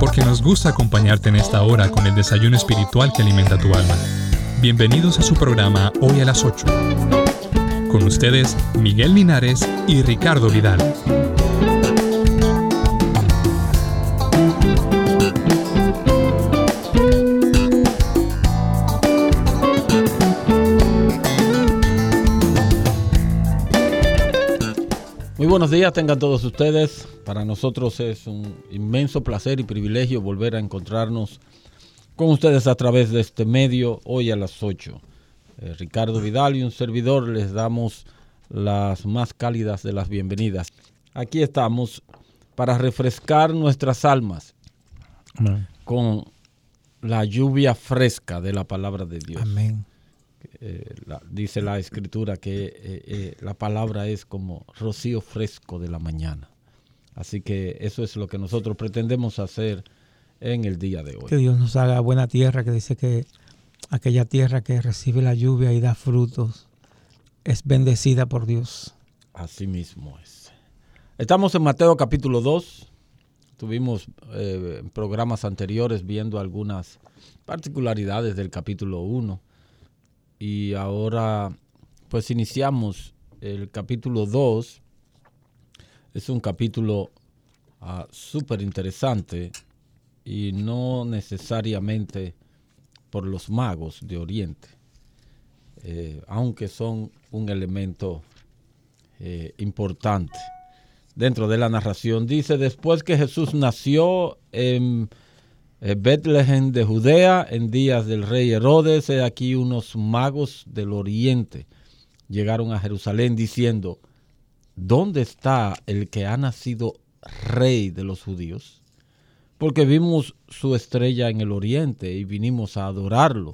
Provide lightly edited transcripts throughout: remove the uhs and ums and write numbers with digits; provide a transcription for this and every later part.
porque nos gusta acompañarte en esta hora con el desayuno espiritual que alimenta tu alma. Bienvenidos a su programa Hoy a las 8. Con ustedes, Miguel Linares y Ricardo Vidal. Muy buenos días tengan todos ustedes. Para nosotros es un inmenso placer y privilegio volver a encontrarnos con ustedes a través de este medio hoy a las 8. Ricardo Vidal y un servidor les damos las más cálidas de las bienvenidas. Aquí estamos para refrescar nuestras almas con la lluvia fresca de la palabra de Dios. Amén. Dice la Escritura que la palabra es como rocío fresco de la mañana. Así que eso es lo que nosotros pretendemos hacer en el día de hoy. Que Dios nos haga buena tierra, que dice que aquella tierra que recibe la lluvia y da frutos es bendecida por Dios. Así mismo es. Estamos en Mateo capítulo 2. Tuvimos en programas anteriores viendo algunas particularidades del capítulo 1. Y ahora pues iniciamos el capítulo 2. Es un capítulo súper interesante y no necesariamente por los magos de Oriente, aunque son un elemento importante dentro de la narración. Dice, después que Jesús nació en Betlehem de Judea, en días del rey Herodes, aquí unos magos del Oriente llegaron a Jerusalén diciendo, ¿dónde está el que ha nacido rey de los judíos? Porque vimos su estrella en el oriente y vinimos a adorarlo.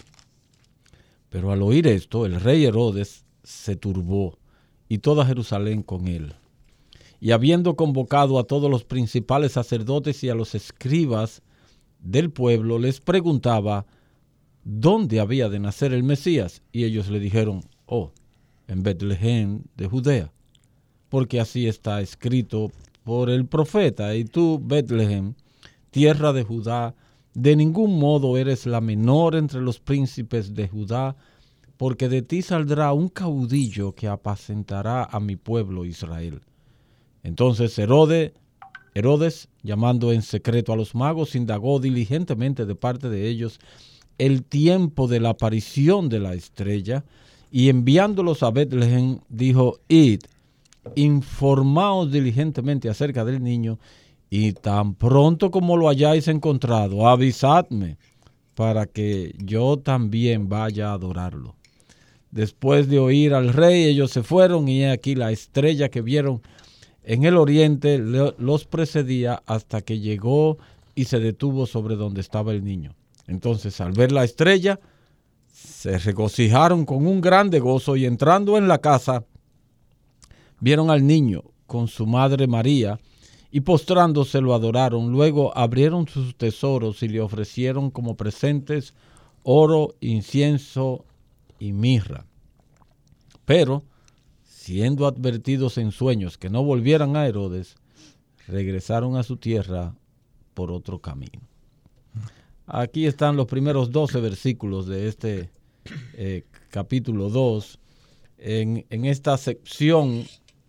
Pero al oír esto, el rey Herodes se turbó y toda Jerusalén con él. Y habiendo convocado a todos los principales sacerdotes y a los escribas del pueblo, les preguntaba dónde había de nacer el Mesías. Y ellos le dijeron, en Betlehem de Judea, porque así está escrito por el profeta. Y tú, Betlehem, tierra de Judá, de ningún modo eres la menor entre los príncipes de Judá, porque de ti saldrá un caudillo que apacentará a mi pueblo Israel. Entonces Herodes, llamando en secreto a los magos, indagó diligentemente de parte de ellos el tiempo de la aparición de la estrella, y enviándolos a Betlehem, dijo, id, informaos diligentemente acerca del niño, y tan pronto como lo hayáis encontrado, avisadme, para que yo también vaya a adorarlo. Después de oír al rey, ellos se fueron, y he aquí la estrella que vieron en el oriente los precedía hasta que llegó y se detuvo sobre donde estaba el niño. Entonces, al ver la estrella, se regocijaron con un grande gozo, y entrando en la casa, vieron al niño con su madre María, y postrándose lo adoraron. Luego abrieron sus tesoros y le ofrecieron como presentes oro, incienso y mirra. Pero, siendo advertidos en sueños que no volvieran a Herodes, regresaron a su tierra por otro camino. Aquí están los primeros 12 versículos de este capítulo 2. En esta sección,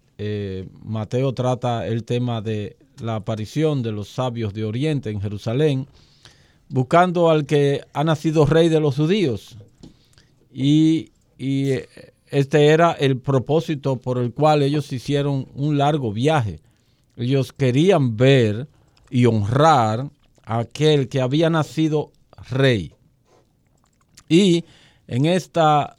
Mateo trata el tema de la aparición de los sabios de Oriente en Jerusalén, buscando al que ha nacido rey de los judíos. Y este era el propósito por el cual ellos hicieron un largo viaje. Ellos querían ver y honrar a aquel que había nacido rey. Y en esta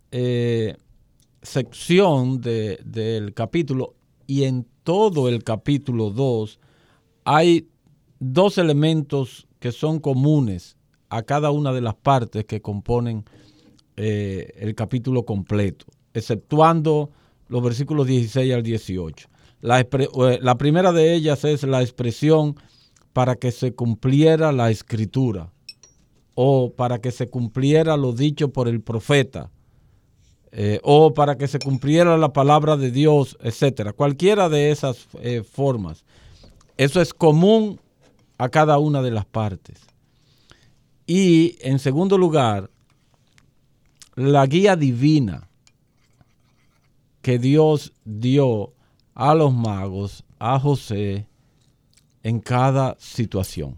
sección del capítulo y en todo el capítulo 2 hay dos elementos que son comunes a cada una de las partes que componen el capítulo completo, exceptuando los versículos 16 al 18. La primera de ellas es la expresión para que se cumpliera la escritura o para que se cumpliera lo dicho por el profeta o para que se cumpliera la palabra de Dios, etcétera. Cualquiera de esas formas. Eso es común a cada una de las partes. Y en segundo lugar, la guía divina que Dios dio a los magos, a José, en cada situación.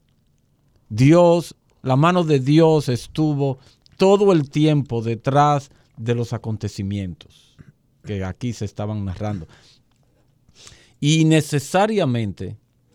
La mano de Dios estuvo todo el tiempo detrás de los acontecimientos que aquí se estaban narrando. Y necesariamente,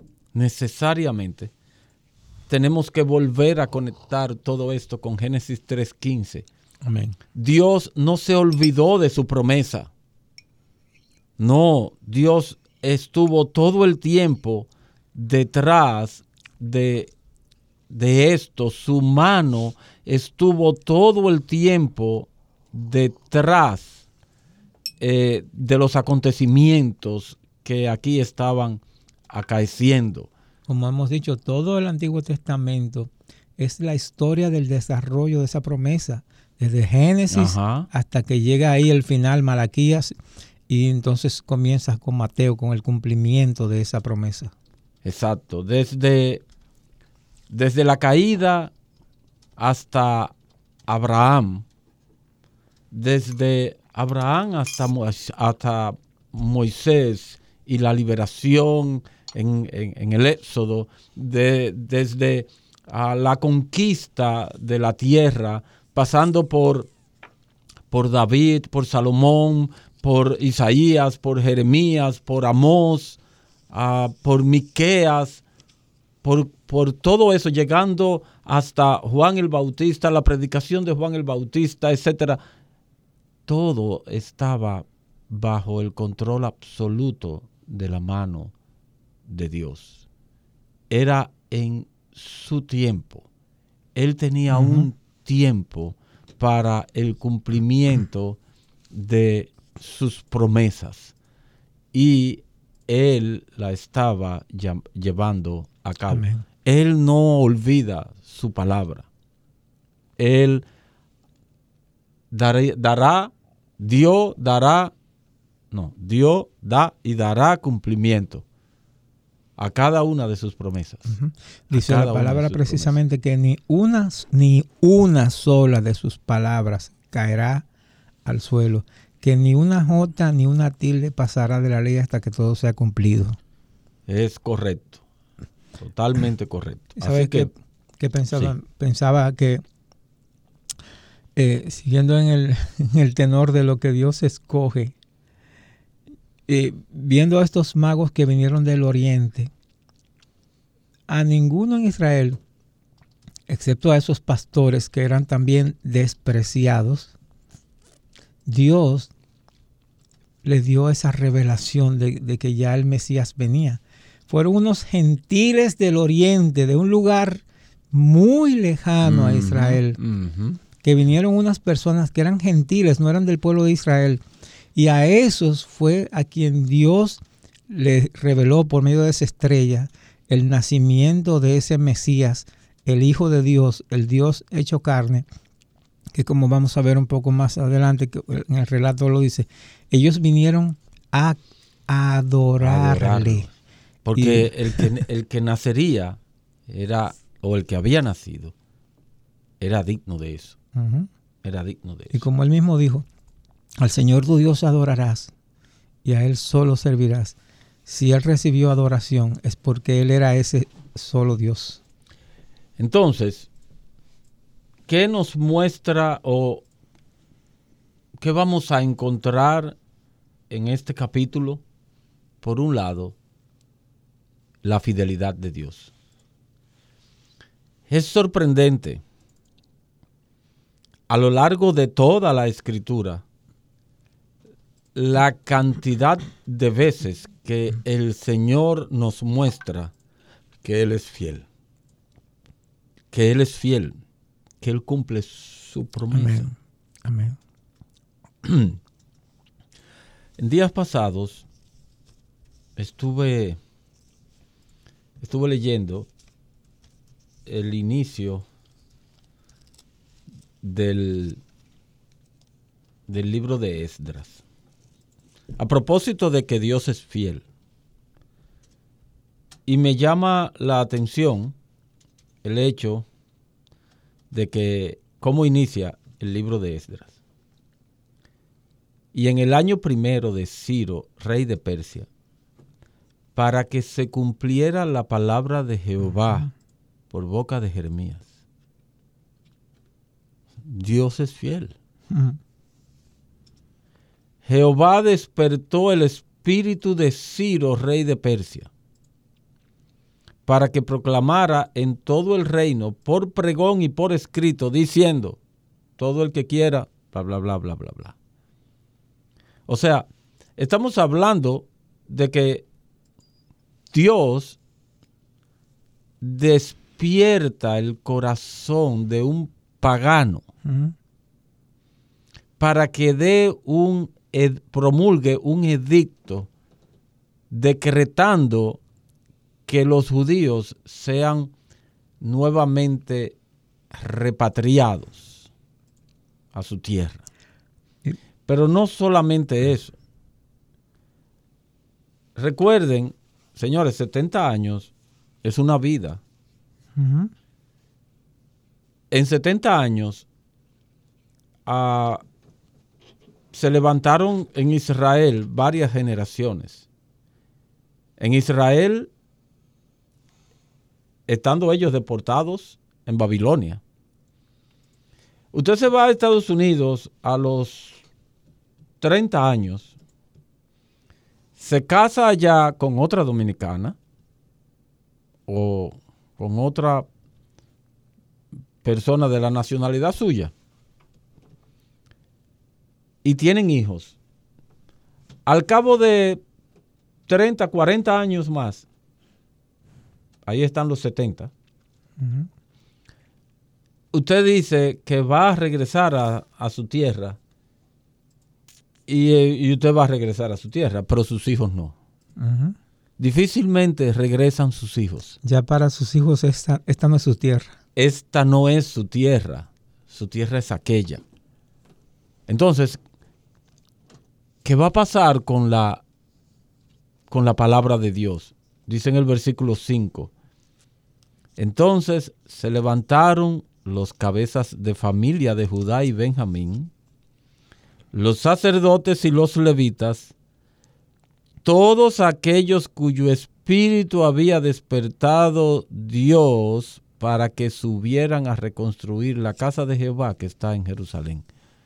tenemos que volver a conectar todo esto con Génesis 3:15. Amén. Dios no se olvidó de su promesa. No, Dios estuvo todo el tiempo detrás de esto. Su mano estuvo todo el tiempo detrás de los acontecimientos que aquí estaban acaeciendo. Como hemos dicho, todo el Antiguo Testamento es la historia del desarrollo de esa promesa, desde Génesis hasta que llega ahí el final, Malaquías, y entonces comienza con Mateo, con el cumplimiento de esa promesa. Exacto, desde la caída hasta Abraham, desde Abraham hasta Moisés y la liberación en el Éxodo, desde la conquista de la tierra, pasando por David, por Salomón, por Isaías, por Jeremías, por Amós, por Miqueas, por todo eso, llegando hasta Juan el Bautista, la predicación de Juan el Bautista, etcétera. Todo estaba bajo el control absoluto de la mano de Dios. Era en su tiempo. Él tenía un tiempo para el cumplimiento de sus promesas y Él la estaba llevando a cabo. Amén. Él no olvida su palabra. Él Dios da y dará cumplimiento a cada una de sus promesas. Dice la palabra precisamente que ni una sola de sus palabras caerá al suelo, que ni una jota ni una tilde pasará de la ley hasta que todo sea cumplido. Es correcto, totalmente correcto. ¿Sabes qué pensaba? Sí. Pensaba que siguiendo en el tenor de lo que Dios escoge, viendo a estos magos que vinieron del oriente, a ninguno en Israel, excepto a esos pastores que eran también despreciados, Dios les dio esa revelación de que ya el Mesías venía. Fueron unos gentiles del oriente, de un lugar muy lejano a Israel, que vinieron unas personas que eran gentiles, no eran del pueblo de Israel, y a esos fue a quien Dios les reveló por medio de esa estrella el nacimiento de ese Mesías, el Hijo de Dios, el Dios hecho carne, que como vamos a ver un poco más adelante, que en el relato lo dice, ellos vinieron a adorarle. Porque el que nacería o el que había nacido, era digno de eso. Era digno de eso. Y como él mismo dijo, al Señor tu Dios adorarás y a Él solo servirás. Si Él recibió adoración es porque Él era ese solo Dios. Entonces, ¿qué nos muestra o qué vamos a encontrar en este capítulo? Por un lado, la fidelidad de Dios. Es sorprendente. A lo largo de toda la Escritura, la cantidad de veces que el Señor nos muestra que Él es fiel. Que Él es fiel. Que Él cumple su promesa. Amén. En días pasados estuve leyendo el inicio del libro de Esdras. A propósito de que Dios es fiel. Y me llama la atención el hecho de que cómo inicia el libro de Esdras. Y en el año primero de Ciro, rey de Persia, para que se cumpliera la palabra de Jehová por boca de Jeremías. Dios es fiel. Jehová despertó el espíritu de Ciro, rey de Persia, para que proclamara en todo el reino, por pregón y por escrito, diciendo, todo el que quiera, bla, bla, bla, bla, bla, bla. O sea, estamos hablando de que Dios despierta el corazón de un pagano para que promulgue un edicto decretando que los judíos sean nuevamente repatriados a su tierra. Pero no solamente eso. Recuerden, señores, 70 años es una vida. En 70 años se levantaron en Israel varias generaciones. En Israel, estando ellos deportados en Babilonia. Usted se va a Estados Unidos a los 30 años, se casa allá con otra dominicana o con otra persona de la nacionalidad suya y tienen hijos. Al cabo de 30, 40 años más, ahí están los 70, usted dice que va a regresar a su tierra y usted va a regresar a su tierra, pero sus hijos no. Difícilmente regresan sus hijos. Ya para sus hijos esta no es su tierra. Esta no es su tierra es aquella. Entonces, ¿qué va a pasar con la palabra de Dios? Dice en el versículo 5. Entonces se levantaron los cabezas de familia de Judá y Benjamín, los sacerdotes y los levitas, todos aquellos cuyo espíritu había despertado Dios para que subieran a reconstruir la casa de Jehová que está en Jerusalén.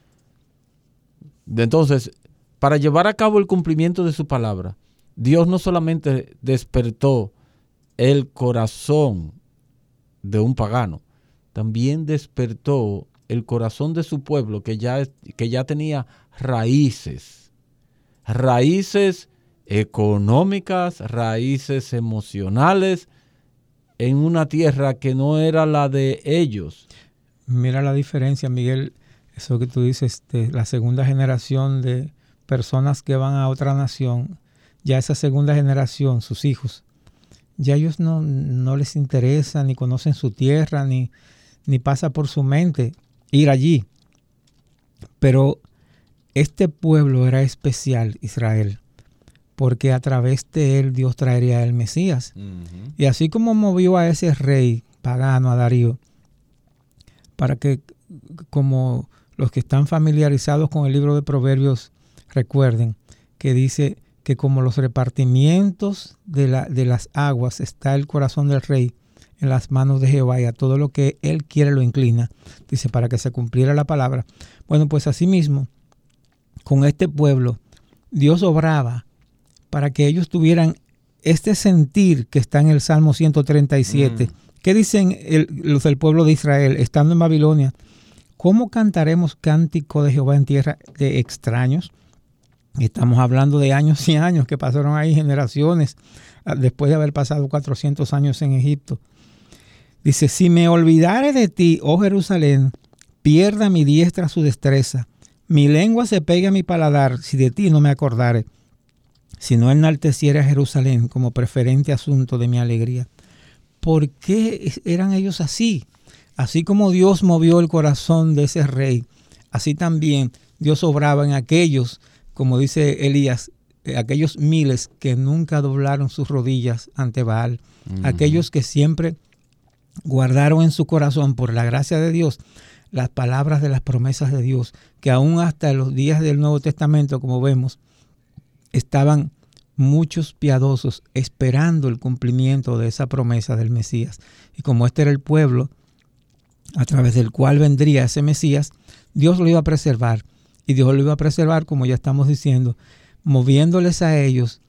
Entonces, para llevar a cabo el cumplimiento de su palabra, Dios no solamente despertó el corazón de un pagano, también despertó el corazón de su pueblo que ya tenía raíces económicas, raíces emocionales, en una tierra que no era la de ellos. Mira la diferencia, Miguel, eso que tú dices, la segunda generación de personas que van a otra nación, ya esa segunda generación, sus hijos, ya ellos no les interesa, ni conocen su tierra, ni pasa por su mente ir allí. Pero este pueblo era especial, Israel, porque a través de él Dios traería el Mesías. Y así como movió a ese rey pagano, a Darío, para que, como los que están familiarizados con el libro de Proverbios recuerden, que dice que como los repartimientos de las aguas está el corazón del rey en las manos de Jehová, y a todo lo que él quiere lo inclina, dice, para que se cumpliera la palabra. Bueno, pues asimismo, con este pueblo, Dios obraba para que ellos tuvieran este sentir que está en el Salmo 137. ¿Qué dicen los del pueblo de Israel estando en Babilonia? ¿Cómo cantaremos cántico de Jehová en tierra de extraños? Estamos hablando de años y años que pasaron ahí, generaciones, después de haber pasado 400 años en Egipto. Dice, si me olvidare de ti, oh Jerusalén, pierda mi diestra su destreza. Mi lengua se pegue a mi paladar, si de ti no me acordare. Si no enalteciere a Jerusalén como preferente asunto de mi alegría. ¿Por qué eran ellos así? Así como Dios movió el corazón de ese rey, así también Dios obraba en aquellos, como dice Elías, aquellos miles que nunca doblaron sus rodillas ante Baal, aquellos que siempre guardaron en su corazón, por la gracia de Dios, las palabras de las promesas de Dios, que aún hasta los días del Nuevo Testamento, como vemos, estaban muchos piadosos esperando el cumplimiento de esa promesa del Mesías. Y como este era el pueblo a través del cual vendría ese Mesías, Dios lo iba a preservar. Y Dios lo iba a preservar, como ya estamos diciendo, moviéndoles a ellos